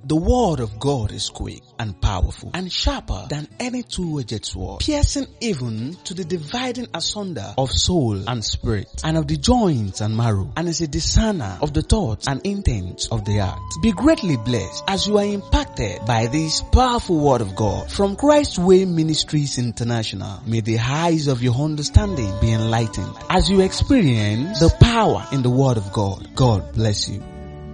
The word of God is quick and powerful and sharper than any two-edged sword, piercing even to the dividing asunder of soul and spirit and of the joints and marrow, and is a discerner of the thoughts and intents of the heart. Be greatly blessed as you are impacted by this powerful word of God from Christ Way Ministries International. May the eyes of your understanding be enlightened as you experience the power in the word of God. God bless you.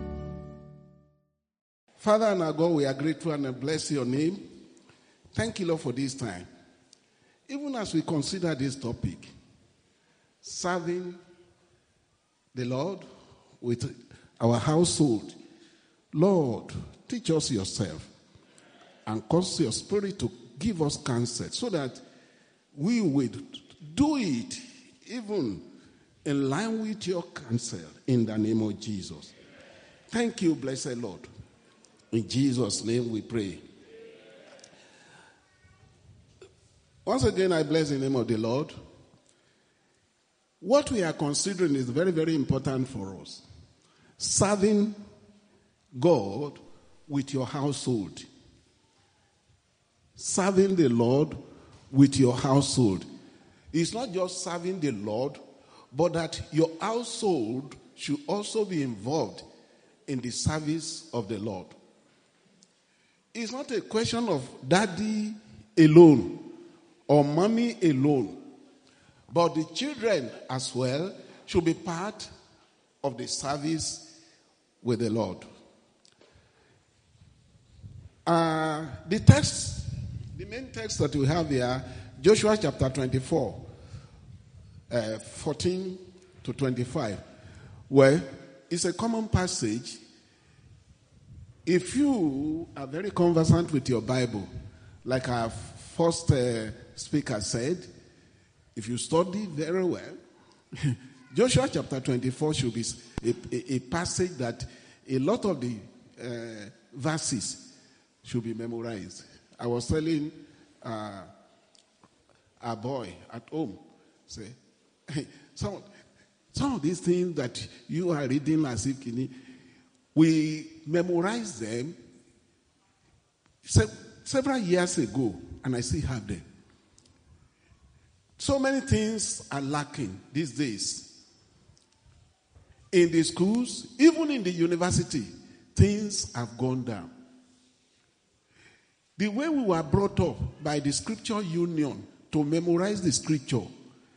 Father and our God, we are grateful and bless your name. Thank you, Lord, for this time. Even as we consider this topic, serving the Lord with our household, Lord, teach us yourself and cause your spirit to give us counsel so that we would do it even in line with your counsel in the name of Jesus. Thank you, blessed Lord. In Jesus' name we pray. Once again, I bless the name of the Lord. What we are considering is very, very important for us. Serving God with your household. Serving the Lord with your household. It's not just serving the Lord, but that your household should also be involved in the service of the Lord. It's not a question of daddy alone or mommy alone, but the children as well should be part of the service with the Lord. The main text that we have here, Joshua chapter 24, 14 to 25, where it's a common passage. If you are very conversant with your Bible, like our first speaker said, if you study very well, Joshua chapter 24 should be a passage that a lot of the verses should be memorized. I was telling a boy at home, say, hey, some of these things that you are reading as if we memorized them several years ago, and I still have them. So many things are lacking these days. In the schools, even in the university, things have gone down. The way we were brought up by the scripture union to memorize the scripture,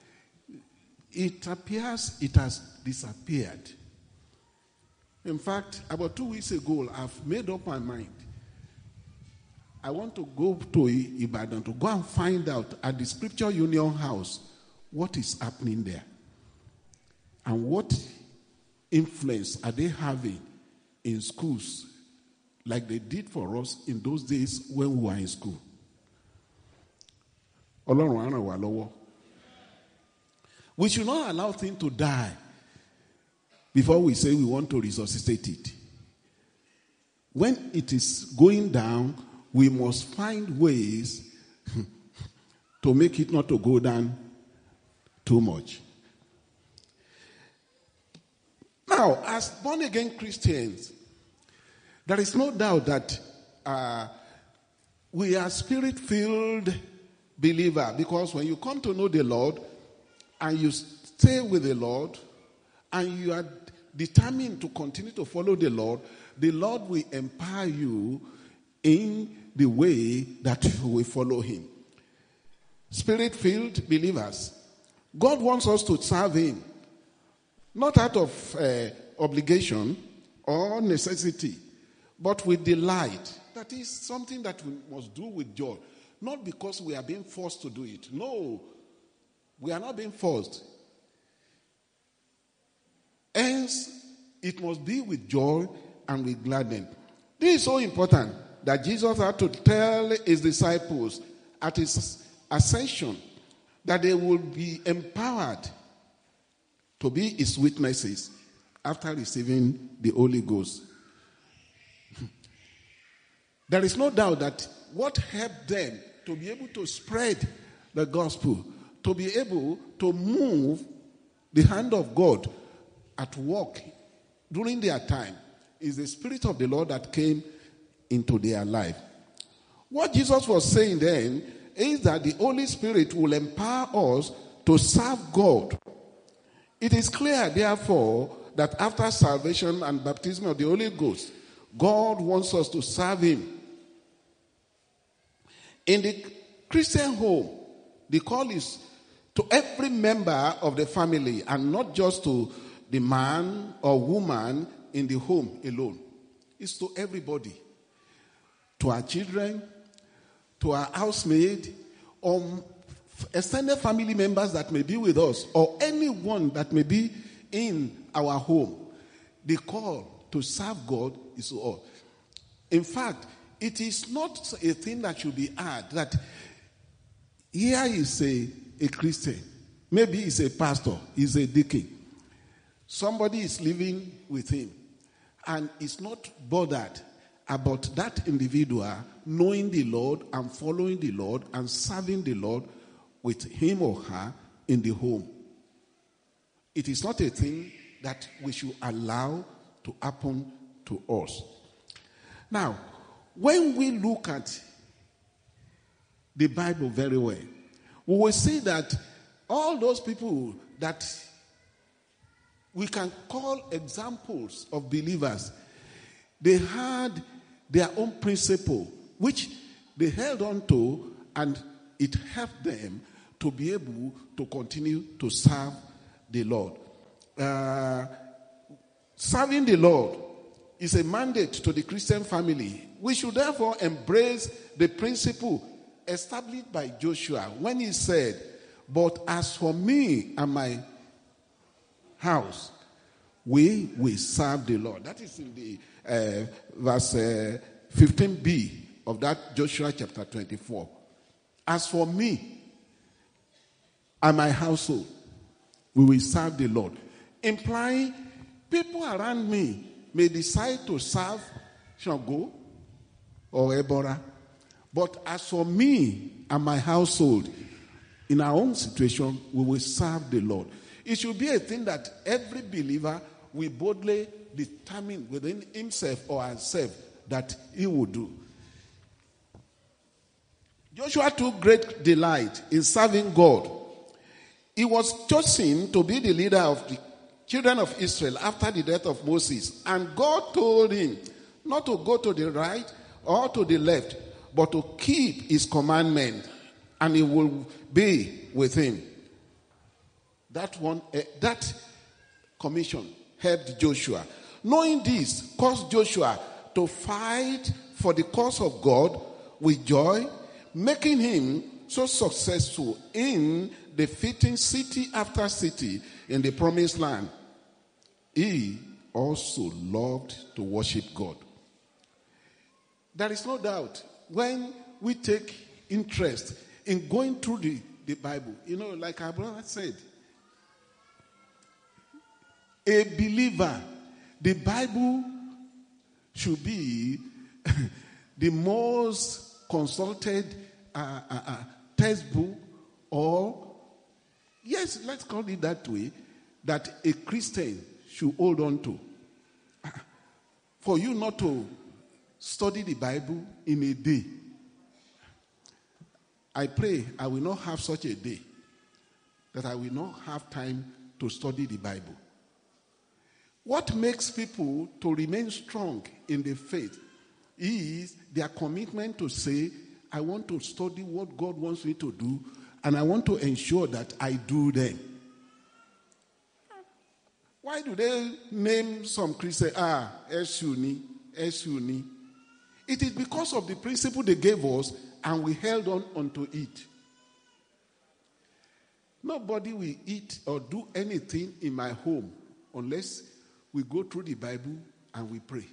it appears it has disappeared. In fact, about 2 weeks ago, I've made up my mind. I want to go to Ibadan to go and find out at the Scripture Union House what is happening there. And what influence are they having in schools like they did for us in those days when we were in school. We should not allow things to die before we say we want to resuscitate it. When it is going down, we must find ways to make it not to go down too much. Now, as born-again Christians, there is no doubt that we are spirit-filled believers, because when you come to know the Lord and you stay with the Lord and you are determined to continue to follow the Lord will empower you in the way that you will follow him. Spirit-filled believers. God wants us to serve him, not out of obligation or necessity, but with delight. That is something that we must do with joy. Not because we are being forced to do it. No, we are not being forced. Hence, it must be with joy and with gladness. This is so important that Jesus had to tell his disciples at his ascension that they will be empowered to be his witnesses after receiving the Holy Ghost. There is no doubt that what helped them to be able to spread the gospel, to be able to move the hand of God at work during their time, is the Spirit of the Lord that came into their life. What Jesus was saying then is that the Holy Spirit will empower us to serve God. It is clear, therefore, that after salvation and baptism of the Holy Ghost, God wants us to serve Him. In the Christian home, the call is to every member of the family and not just to the man or woman in the home alone. It's to everybody. To our children, to our housemaid, or extended family members that may be with us, or anyone that may be in our home. The call to serve God is to all. In fact, it is not a thing that should be hard that here is a Christian, maybe he's a pastor, he's a deacon. Somebody is living with him and is not bothered about that individual knowing the Lord and following the Lord and serving the Lord with him or her in the home. It is not a thing that we should allow to happen to us. Now, when we look at the Bible very well, we will see that all those people that we can call examples of believers, they had their own principle, which they held on to, and it helped them to be able to continue to serve the Lord. Serving the Lord is a mandate to the Christian family. We should therefore embrace the principle established by Joshua when he said, "But as for me and my house, we will serve the Lord." That is in the verse 15b of that Joshua chapter 24. As for me and my household, we will serve the Lord. Implying people around me may decide to serve Shango or Ebora. But as for me and my household, in our own situation, we will serve the Lord. It should be a thing that every believer will boldly determine within himself or herself that he will do. Joshua took great delight in serving God. He was chosen to be the leader of the children of Israel after the death of Moses. And God told him not to go to the right or to the left, but to keep his commandment, and he will be with him. That commission helped Joshua. Knowing this caused Joshua to fight for the cause of God with joy, making him so successful in defeating city after city in the promised land. He also loved to worship God. There is no doubt when we take interest in going through the Bible, like our brother said, a believer, the Bible should be the most consulted textbook, or, yes, let's call it that way, that a Christian should hold on to. For you not to study the Bible in a day, I pray I will not have such a day that I will not have time to study the Bible. What makes people to remain strong in the faith is their commitment to say, I want to study what God wants me to do, and I want to ensure that I do them. Why do they name some Christians, Esuni? It is because of the principle they gave us, and we held on onto it. Nobody will eat or do anything in my home unless we go through the Bible and we pray.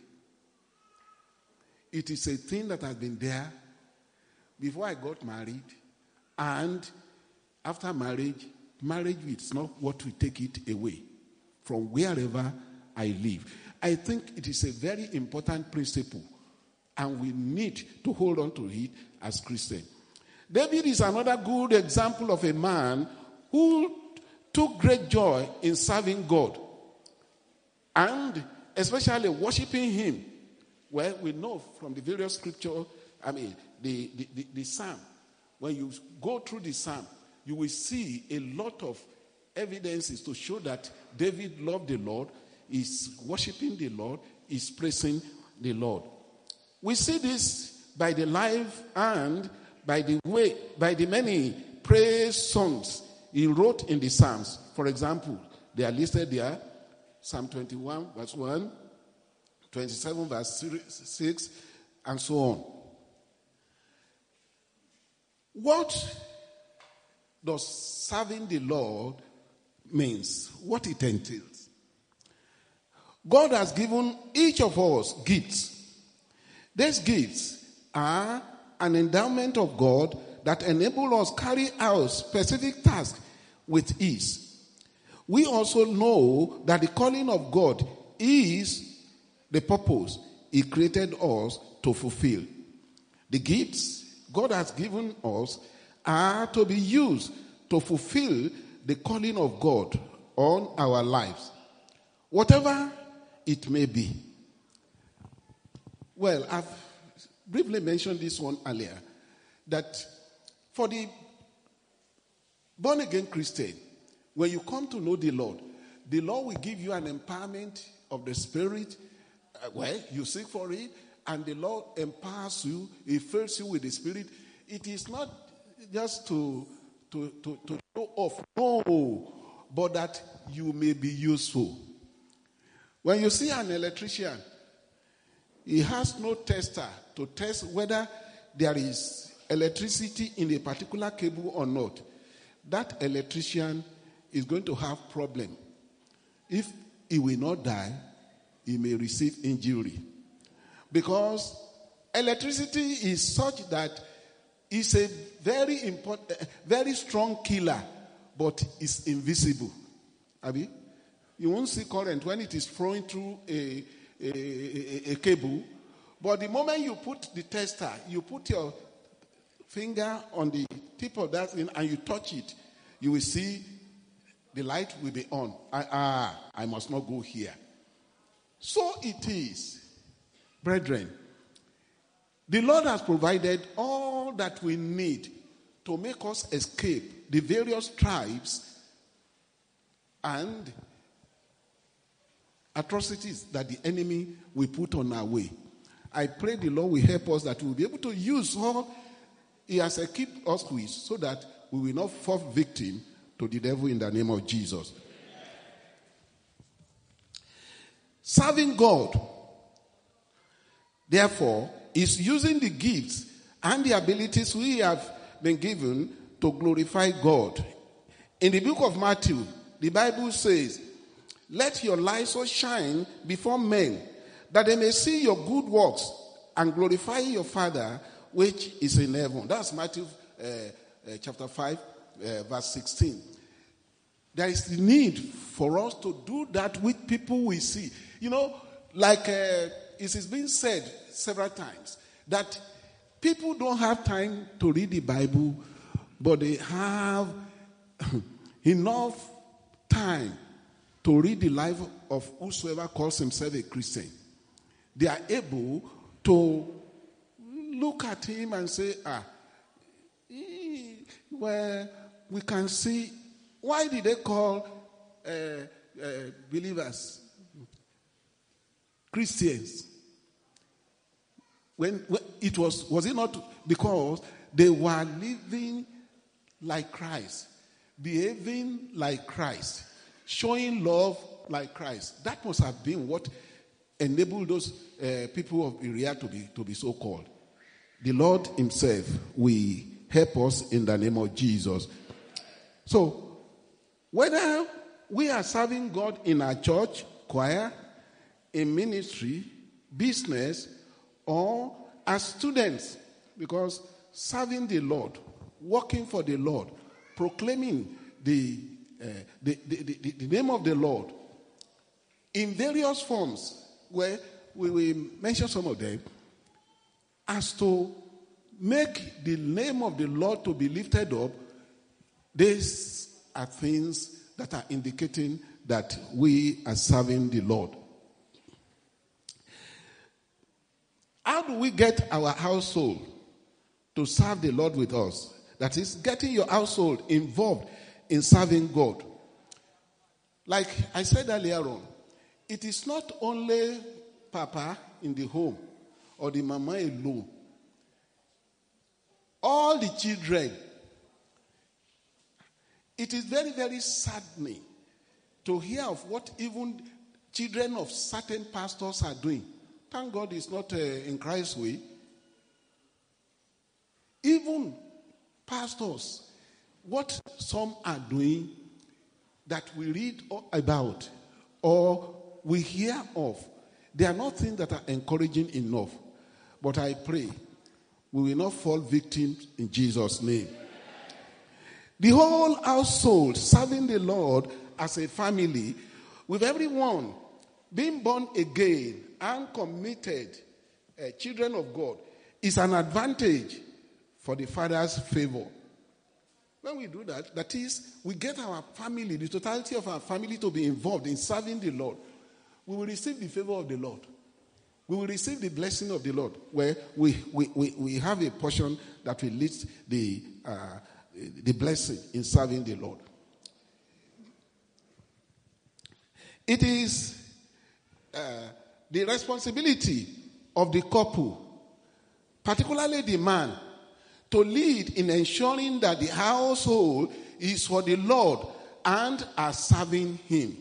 It is a thing that has been there before I got married, and after marriage is not what we take it away from wherever I live. I think it is a very important principle, and we need to hold on to it as Christians. David is another good example of a man who took great joy in serving God, and especially worshiping him Well, we know from the various scripture, the psalm, when you go through the psalm, you will see a lot of evidences to show that David loved the Lord, is worshiping the Lord, is praising the Lord. We see this by the life and by the many praise songs he wrote in the Psalms. For example, they are listed there: Psalm 21, verse 1, 27, verse 6, and so on. What does serving the Lord means? What it entails? God has given each of us gifts. These gifts are an endowment of God that enable us carry out specific tasks with ease. We also know that the calling of God is the purpose He created us to fulfill. The gifts God has given us are to be used to fulfill the calling of God on our lives, whatever it may be. Well, I've briefly mentioned this one earlier, that for the born-again Christian, when you come to know the Lord will give you an empowerment of the Spirit. You seek for it, and the Lord empowers you. He fills you with the Spirit. It is not just to show off, no, but that you may be useful. When you see an electrician, he has no tester to test whether there is electricity in a particular cable or not. That electrician is going to have problem. If he will not die, he may receive injury. Because electricity is such that it's a very important, very strong killer, but it's invisible. Abi? You won't see current when it is flowing through a cable. But the moment you put the tester, you put your finger on the tip of that thing and you touch it, you will see the light will be on. I must not go here. So it is, brethren. The Lord has provided all that we need to make us escape the various tribes and atrocities that the enemy will put on our way. I pray the Lord will help us that we will be able to use all He has equipped us with so that we will not fall victim to the devil in the name of Jesus. Serving God, therefore, is using the gifts and the abilities we have been given to glorify God. In the book of Matthew, the Bible says, "Let your light so shine before men, that they may see your good works and glorify your Father which is in heaven." That's Matthew chapter 5, verse 16. There is the need for us to do that which people will see. You know, like it is being said several times, that people don't have time to read the Bible, but they have enough time to read the life of whosoever calls himself a Christian. They are able to look at him and say, well, we can see, why did they call believers Christians? When it was it not because they were living like Christ, behaving like Christ, showing love like Christ? That must have been what enabled those people of Berea to be so called. The Lord himself will help us in the name of Jesus. So, whether we are serving God in our church, choir, in ministry, business, or as students, because serving the Lord, working for the Lord, proclaiming the name of the Lord in various forms, where we will mention some of them, as to make the name of the Lord to be lifted up. These are things that are indicating that we are serving the Lord. do we get our household to serve the Lord with us? That is, getting your household involved in serving God. Like I said earlier on, it is not only Papa in the home or the mama alone. All the children. It is very, very saddening to hear of what even children of certain pastors are doing. Thank God it's not in Christ's way. Even pastors, what some are doing that we read about or we hear of, they are not things that are encouraging enough. But I pray we will not fall victims in Jesus' name. The whole household serving the Lord as a family, with everyone being born again and committed children of God, is an advantage for the Father's favor. When we do that, that is, we get our family, the totality of our family, to be involved in serving the Lord. We will receive the favor of the Lord. We will receive the blessing of the Lord, where we have a portion that will lead the blessing in serving the Lord. It is the responsibility of the couple, particularly the man, to lead in ensuring that the household is for the Lord and are serving Him.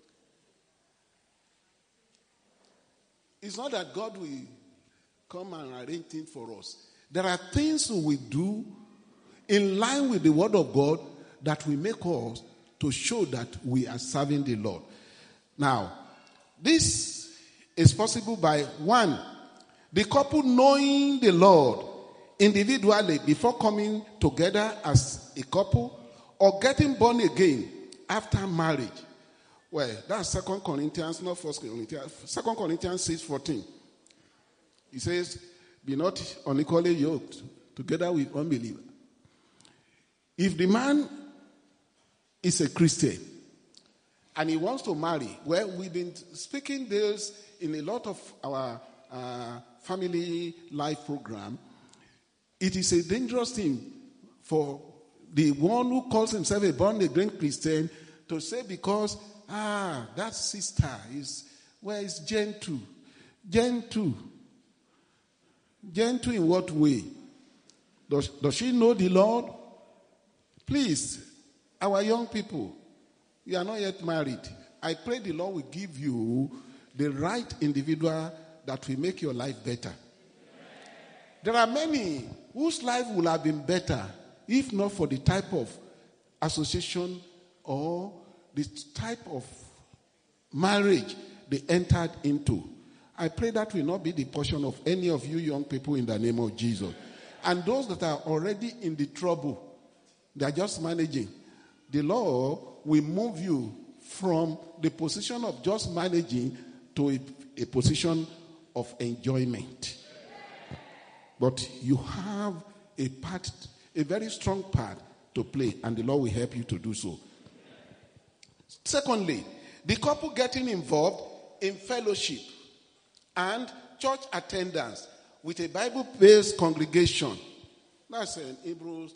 It's not that God will come and arrange things for us. There are things we do in line with the word of God that will make us to show that we are serving the Lord. Now, this is possible by one, the couple knowing the Lord individually before coming together as a couple, or getting born again after marriage. Well, that's 2 Corinthians, not 1 Corinthians. 2 Corinthians 6:14. He says, be not unequally yoked together with unbeliever. If the man is a Christian and he wants to marry, well, we've been speaking this in a lot of our family life program. It is a dangerous thing for the one who calls himself a born-again Christian to say, because that sister is gentle. Gentle in what way? Does she know the Lord? Please, our young people, you are not yet married. I pray the Lord will give you the right individual that will make your life better. There are many whose life would have been better if not for the type of association or the type of marriage they entered into. I pray that will not be the portion of any of you young people in the name of Jesus. And those that are already in the trouble, they are just managing. The Lord will move you from the position of just managing to a position of enjoyment. But you have a part, a very strong part to play, and the Lord will help you to do so. Secondly, the couple getting involved in fellowship and church attendance with a Bible-based congregation. That's in Hebrews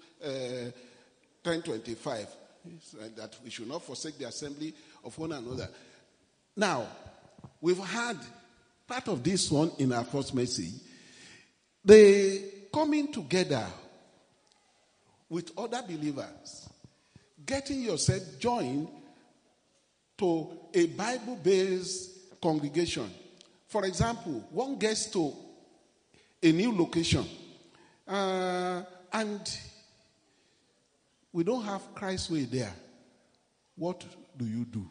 10:25. That we should not forsake the assembly of one another. Now, we've had part of this one in our first message. The coming together with other believers, getting yourself joined to a Bible-based congregation. For example, one gets to a new location and we don't have Christ's way there. What do you do?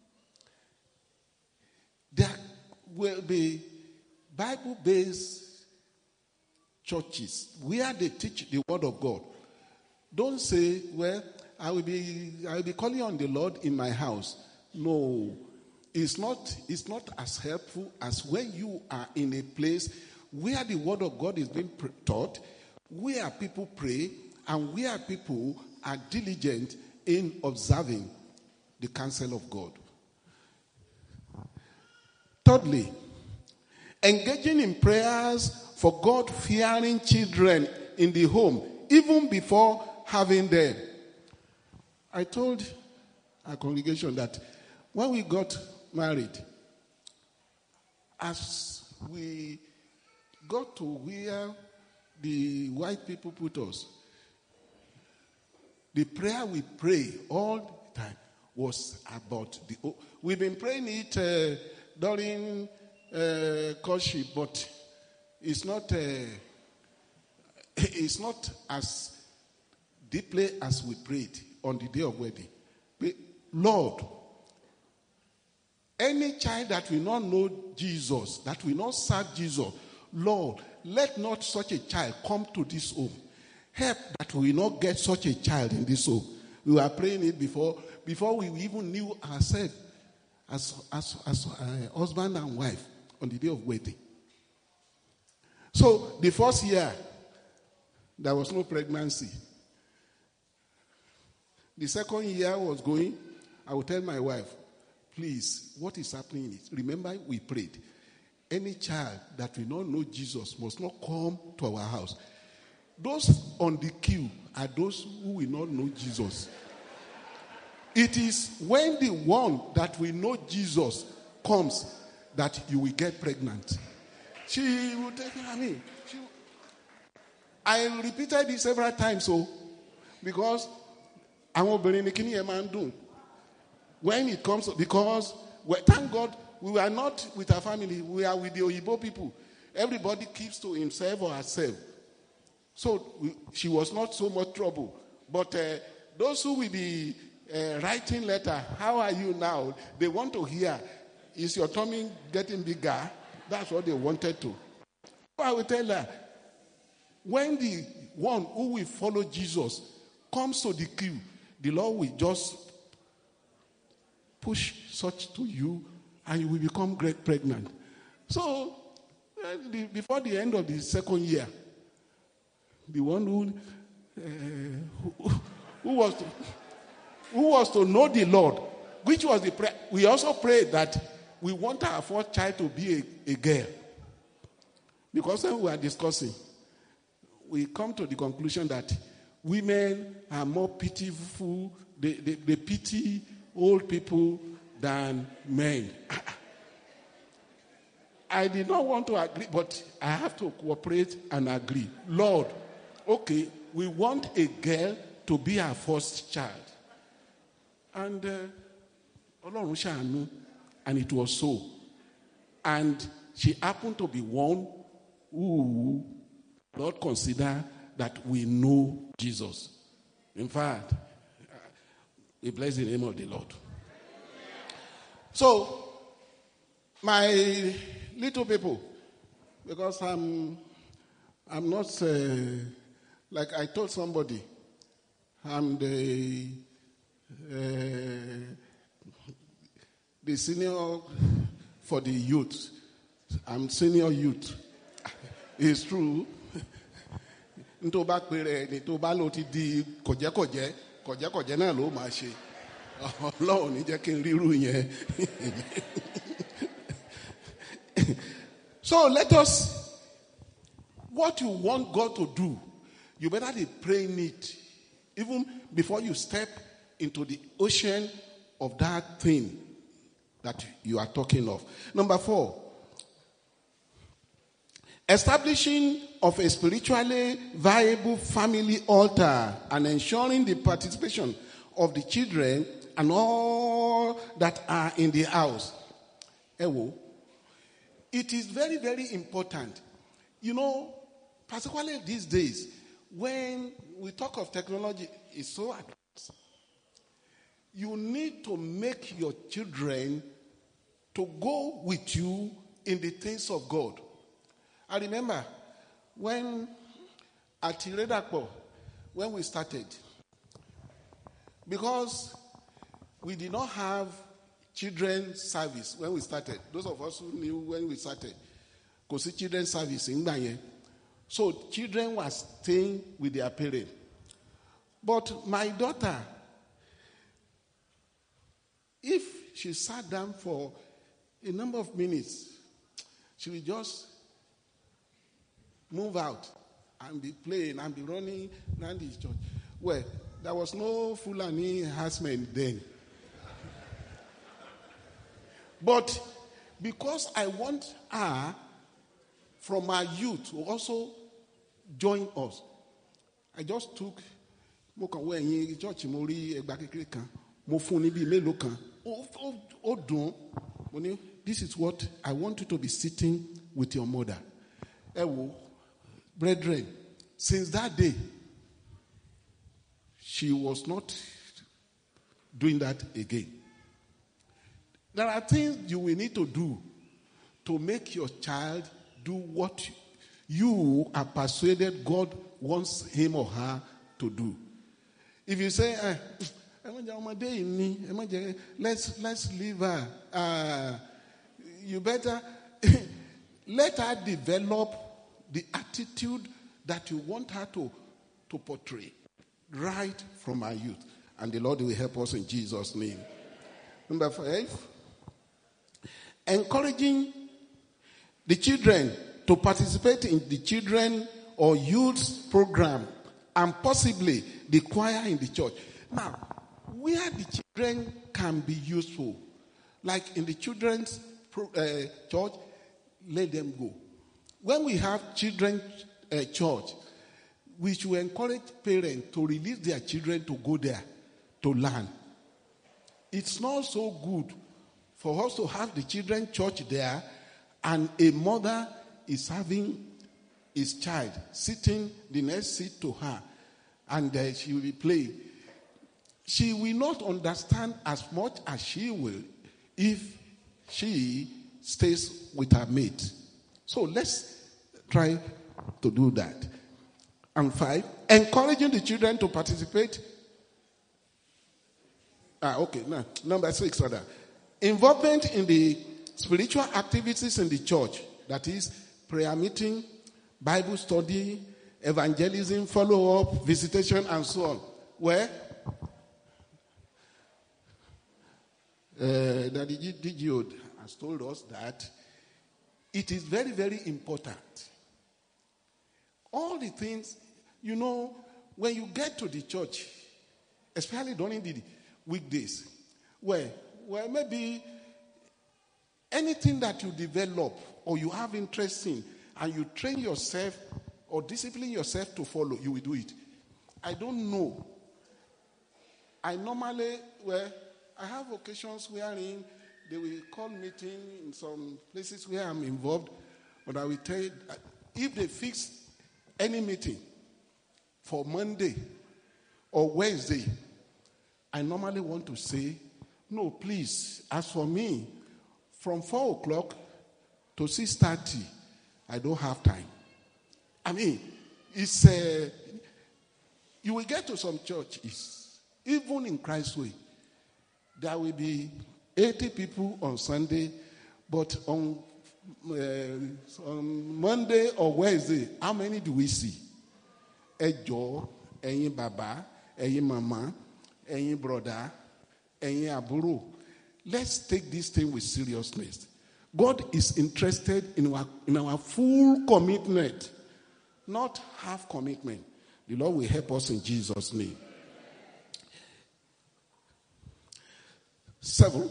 There will be Bible-based churches where they teach the word of God. Don't say, well, I will be calling on the Lord in my house. No, it's not as helpful as when you are in a place where the word of God is being taught, where people pray, and where people are diligent in observing the counsel of God. Thirdly, engaging in prayers for God-fearing children in the home, even before having them. I told our congregation that when we got married, as we got to where the white people put us, the prayer we pray all the time was about we've been praying it during courtship, but it's not as deeply as we prayed on the day of wedding. Lord, any child that will not know Jesus, that will not serve Jesus, Lord, let not such a child come to this home. Help that we will not get such a child in this home. We were praying it before we even knew ourselves as husband and wife on the day of wedding. So the first year, there was no pregnancy. The second year was going. I would tell my wife, please, what is happening is, remember we prayed. Any child that will not know Jesus must not come to our house. Those on the queue are those who will not know Jesus. It is when the one that will know Jesus comes that you will get pregnant. She will take I repeated this several times, because when it comes, because thank God we were not with our family, we are with the Oyibo people. Everybody keeps to himself or herself. So she was not so much trouble. But those who will be writing letter, how are you now? They want to hear, is your tummy getting bigger? That's what they wanted to. So I will tell her, when the one who will follow Jesus comes to the queue, the Lord will just push such to you and you will become pregnant. So before the end of the second year, the one who was to know the Lord, which was the prayer. We also prayed that we want our fourth child to be a girl. Because when we are discussing, we come to the conclusion that women are more pitiful, they pity old people than men. I did not want to agree, but I have to cooperate and agree. Lord, okay, we want a girl to be our first child. And and it was so. And she happened to be one who Lord consider that we know Jesus. In fact, we bless the name of the Lord. So, my little people, because I'm not, like I told somebody, I'm the senior for the youth. I'm senior youth. It's true. Nto bá pere ni tó bá lọ ti di kọ̀jẹ́kọ̀jẹ́ náà ló máa ṣe. Ọlọ́run ní jẹ́ kí n ríru yẹn. So let us, what you want God to do, you better be praying it even before you step into the ocean of that thing that you are talking of. Number 4, establishing of a spiritually viable family altar and ensuring the participation of the children and all that are in the house. It is very, very important. You know, particularly these days, when we talk of technology, it's so advanced. You need to make your children to go with you in the things of God. I remember when at Iredapo, when we started, because we did not have children's service when we started. Those of us who knew when we started, could see children's service in Danye. So children were staying with their parents. But my daughter, if she sat down for a number of minutes, she will just move out and be playing and be running around the church. Well, there was no Fulani harassment then. But because I want her from our youth to also join us, I just took mo kàn wọ ẹ̀yìn church mo rí ẹgbàá kékeré kan mo fún ní bíi mélòó kan ó dùn mo ní this is what I want you to be sitting with your mother. Ẹ wo brethren, since that day she was not doing that again. There are things you will need to do to make your child do what you are persuaded God wants him or her to do. If you say, let's leave her, you better let her develop the attitude that you want her to portray right from her youth. And the Lord will help us in Jesus' name. Number 5, encouraging the children to participate in the children or youth program and possibly the choir in the church. Now, where the children can be useful, like in the children's church, let them go. When we have children's church, we should encourage parents to release their children to go there to learn. It's not so good for us to have the children's church there and a mother is having his child sitting the next seat to her and she will be playing. She will not understand as much as she will if she stays with her mate. So let's try to do that. And 5, encouraging the children to participate. Number 6 rather. Involvement in the spiritual activities in the church, that is prayer meeting, Bible study, evangelism, follow-up, visitation, and so on. Where Daddy Digiod has told us that it is very, very important. All the things, when you get to the church, especially during the weekdays, where maybe anything that you develop or you have interest in and you train yourself or discipline yourself to follow, you will do it. I don't know. I normally, I have occasions wherein they will call meeting in some places where I'm involved, but I will tell you, if they fix any meeting for Monday or Wednesday, I normally want to say, no, please, as for me, from 4 o'clock to 6:30, I don't have time. I mean, it's you will get to some churches, even in Christ's way, there will be 80 people on Sunday, but on Monday or Wednesday, how many do we see? Ejo, ẹ̀yin bàbá, ẹ̀yin mama, ẹ̀yin brother, ẹ̀yin àbúrò. Let's take this thing with seriousness. God is interested in our full commitment, not half commitment. The Lord will help us in Jesus' name. 7,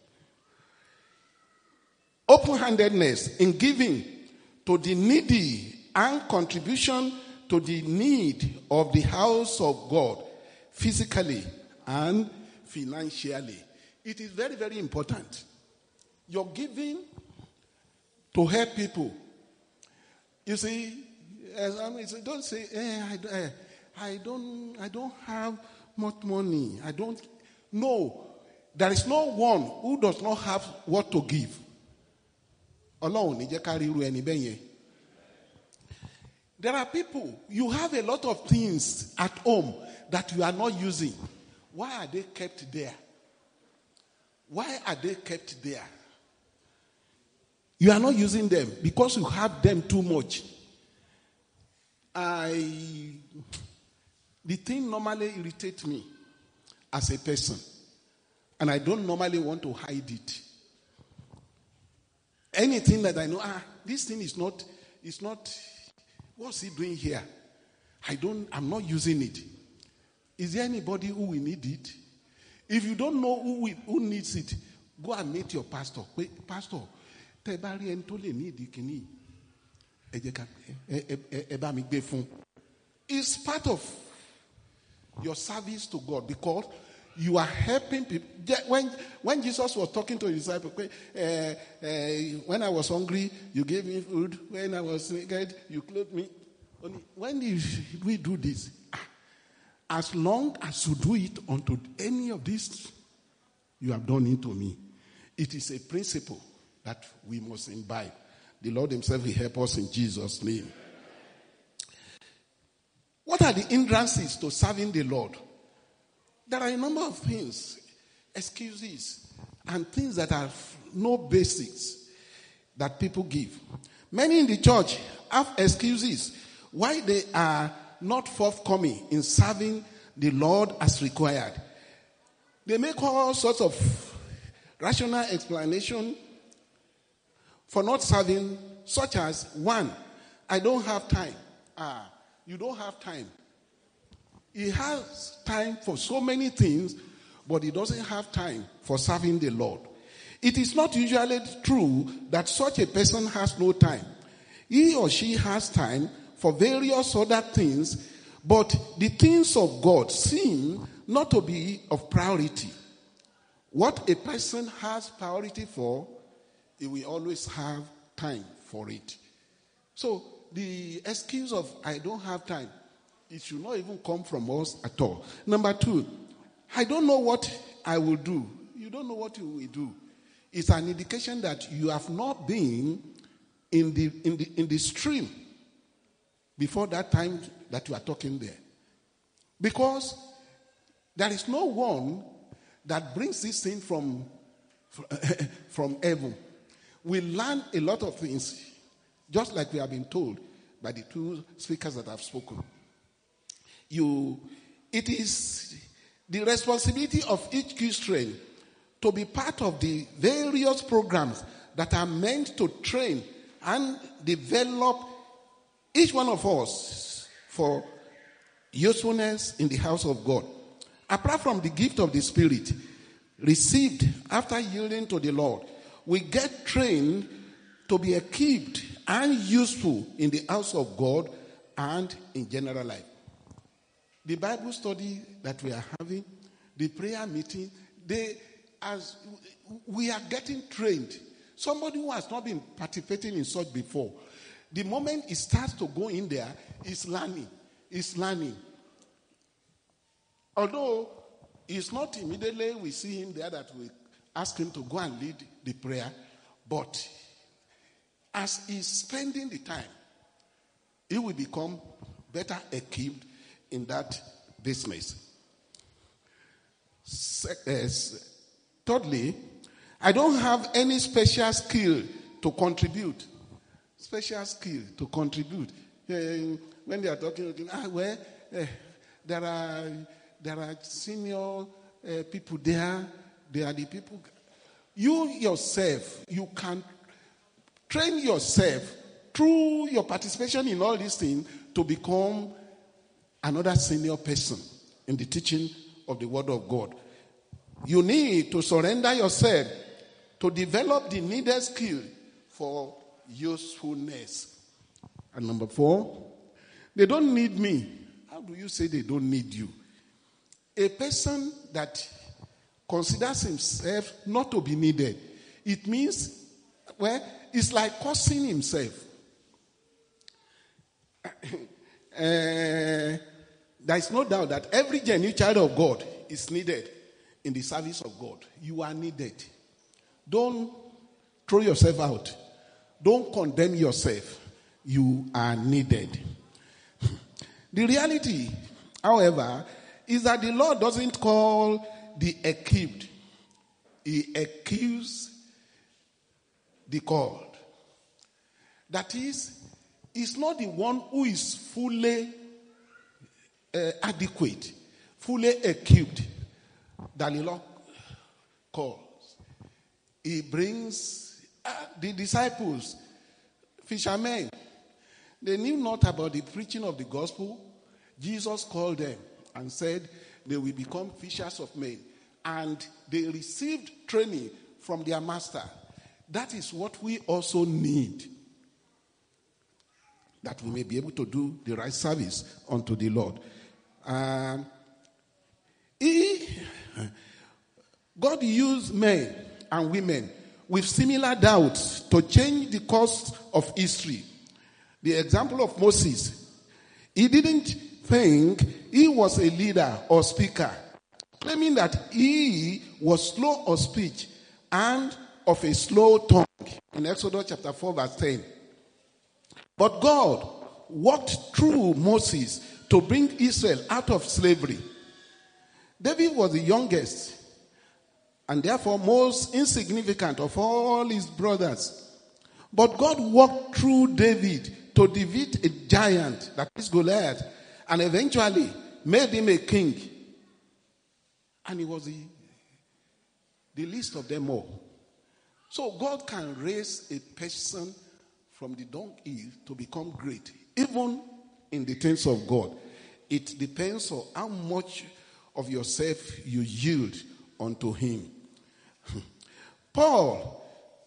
open-handedness in giving to the needy and contribution to the need of the house of God, physically and financially. It is very, very important. Your giving to help people. You see, don't say, I don't have much money. I don't. No. There is no one who does not have what to give. There are people, you have a lot of things at home that you are not using. Why are they kept there? Why are they kept there? You are not using them because you have them too much. The thing normally irritates me as a person. And I don't normally want to hide it. Anything that I know, this thing is not What's he doing here? I'm not using it. Is there anybody who will need it? If you don't know who needs it, go and meet your pastor. Wait, pastor, it's part of your service to God, because you are helping people. When Jesus was talking to his disciples, when I was hungry, you gave me food. When I was naked, you clothed me. When did we do this? As long as you do it unto any of this, you have done it to me. It is a principle that we must imbibe. The Lord himself will help us in Jesus' name. What are the hindrances to serving the Lord? There are a number of things, excuses, and things that have no basics that people give. Many in the church have excuses why they are not forthcoming in serving the Lord as required. They make all sorts of rational explanation for not serving, such as, one, I don't have time. You don't have time. He has time for so many things, but he doesn't have time for serving the Lord. It is not usually true that such a person has no time. He or she has time for various other things, but the things of God seem not to be of priority. What a person has priority for, he will always have time for it. So the excuse of I don't have time, it should not even come from us at all. Number two, I don't know what I will do. You don't know what you will do. It's an indication that you have not been in the stream before that time that you are talking there. Because there is no one that brings this thing from heaven. We learn a lot of things, just like we have been told by the two speakers that have spoken. It is the responsibility of each Christian to be part of the various programs that are meant to train and develop each one of us for usefulness in the house of God. Apart from the gift of the Spirit received after yielding to the Lord, we get trained to be equipped and useful in the house of God and in general life. The Bible study that we are having, the prayer meeting, as we are getting trained. Somebody who has not been participating in such before, the moment he starts to go in there, he's learning. Although it's not immediately we see him there that we ask him to go and lead the prayer, but as he's spending the time, he will become better equipped in that business. Thirdly, I don't have any special skill to contribute. When they are talking, there are senior people there. They are the people. You yourself, you can train yourself through your participation in all these things to become another senior person in the teaching of the Word of God. You need to surrender yourself to develop the needed skill for usefulness. And number 4, they don't need me. How do you say they don't need you? A person that considers himself not to be needed, it means, it's like cursing himself. There is no doubt that every genuine child of God is needed in the service of God. You are needed. Don't throw yourself out. Don't condemn yourself. You are needed. The reality, however, is that the Lord doesn't call the equipped. He equips the called. That is, it's not the one who is fully adequate, fully equipped that the Lord calls. He brings the disciples, fishermen. They knew not about the preaching of the gospel. Jesus called them and said they will become fishers of men. And they received training from their master. That is what we also need, that we may be able to do the right service unto the Lord. God used men and women with similar doubts to change the course of history. The example of Moses, he didn't think he was a leader or speaker, claiming that he was slow of speech and of a slow tongue in Exodus chapter 4 verse 10. But God worked through Moses to bring Israel out of slavery. David was the youngest and therefore most insignificant of all his brothers. But God worked through David to defeat a giant, that is Goliath, and eventually made him a king. And he was the least of them all. So God can raise a person from the dunghill to become great, even in the things of God. It depends on how much of yourself you yield unto him. Paul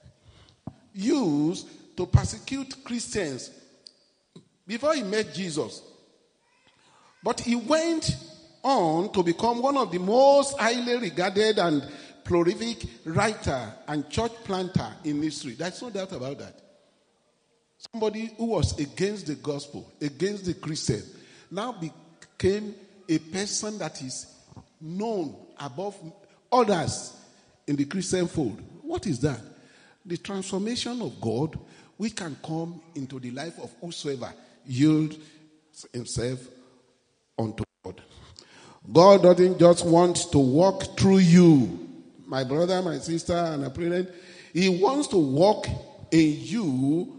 used to persecute Christians before he met Jesus. But he went on to become one of the most highly regarded and prolific writer and church planter in history. There's no doubt about that. Somebody who was against the gospel, against the Christian, now became a person that is known above others in the Christian fold. What is that? The transformation of God, which can come into the life of whosoever yields himself unto God. God doesn't just want to walk through you, my brother, my sister, and a parent. He wants to walk in you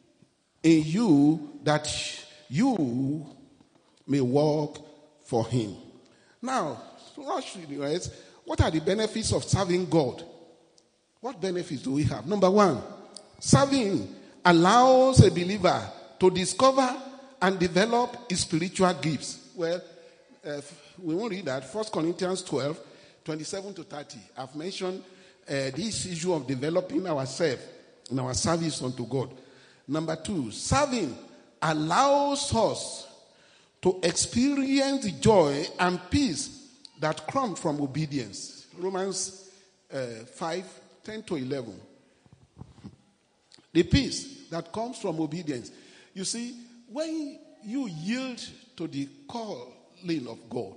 that you may walk for him. Now, what are the benefits of serving God? What benefits do we have? Number one, serving allows a believer to discover and develop his spiritual gifts. Well, we won't read that. 1 Corinthians 12, 27 to 30. I've mentioned this issue of developing ourselves in our service unto God. Number two, serving allows us to experience the joy and peace that come from obedience. Romans 5, 10 to 11. The peace that comes from obedience. You see, when you yield to the calling of God,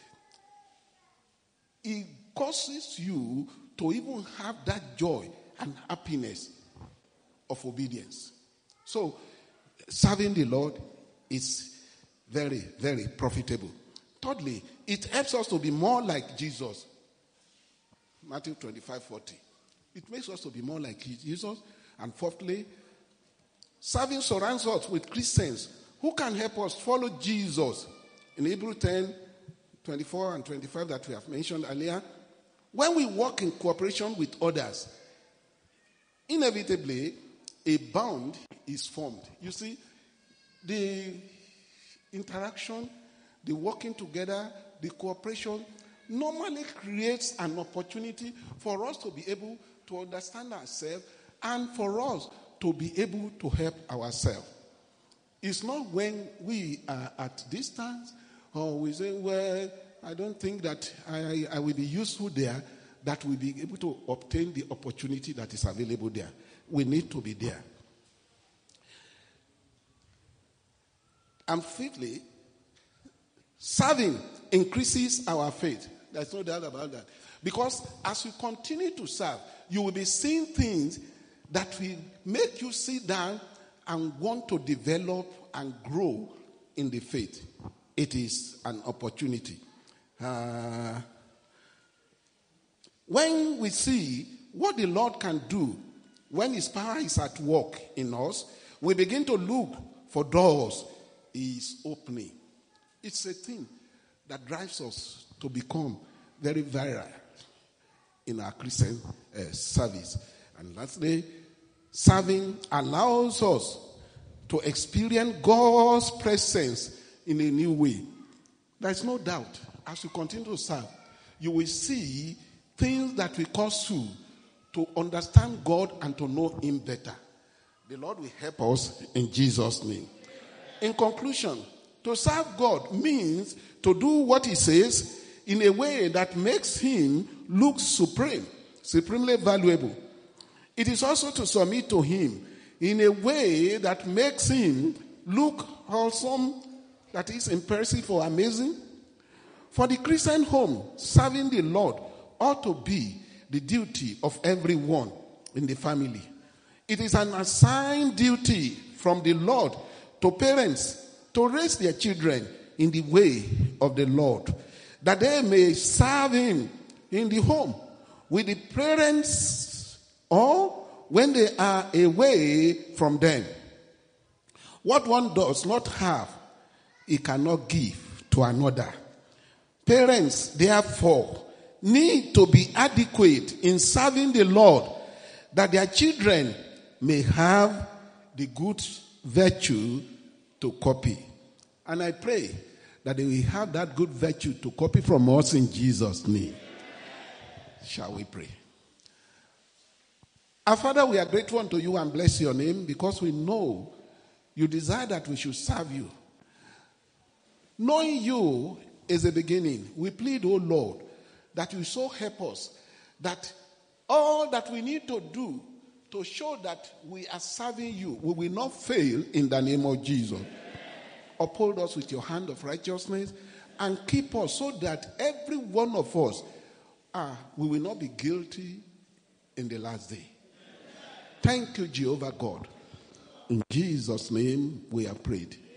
it causes you to even have that joy and happiness of obedience. So, serving the Lord is very, very profitable. Thirdly, it helps us to be more like Jesus. Matthew 25:40. It makes us to be more like Jesus. And fourthly, serving surrounds us with Christians who can help us follow Jesus. In Hebrews 10, 24 and 25 that we have mentioned earlier, when we work in cooperation with others, inevitably a bond is formed. You see, the interaction, the working together, the cooperation normally creates an opportunity for us to be able to understand ourselves and for us to be able to help ourselves. It's not when we are at distance or we say, well, I don't think that I will be useful there, that we'll be able to obtain the opportunity that is available there. We need to be there. And fifthly, serving increases our faith. There's no doubt about that. Because as you continue to serve, you will be seeing things that will make you sit down and want to develop and grow in the faith. It is an opportunity. When we see what the Lord can do when his power is at work in us, we begin to look for doors he is opening. It's a thing that drives us to become very viral in our Christian service. And lastly, serving allows us to experience God's presence in a new way. There's no doubt, as you continue to serve, you will see things that will cause you to understand God and to know Him better. The Lord will help us in Jesus' name. In conclusion, to serve God means to do what He says in a way that makes Him look supremely valuable. It is also to submit to Him in a way that makes Him look wholesome, that is impressive or amazing. For the Christian home, serving the Lord ought to be the duty of everyone in the family. It is an assigned duty from the Lord to parents to raise their children in the way of the Lord, that they may serve Him in the home with the parents or when they are away from them. What one does not have, he cannot give to another. Parents, therefore, need to be adequate in serving the Lord, that their children may have the good virtue to copy. And I pray that they will have that good virtue to copy from us in Jesus' name. Shall we pray? Our Father, we are grateful unto you and bless your name because we know you desire that we should serve you. Knowing you is a beginning. We plead, O Lord, that you so help us that all that we need to do to show that we are serving you, we will not fail in the name of Jesus. Uphold us with your hand of righteousness and keep us so that every one of us, we will not be guilty in the last day. Thank you, Jehovah God. In Jesus' name we have prayed.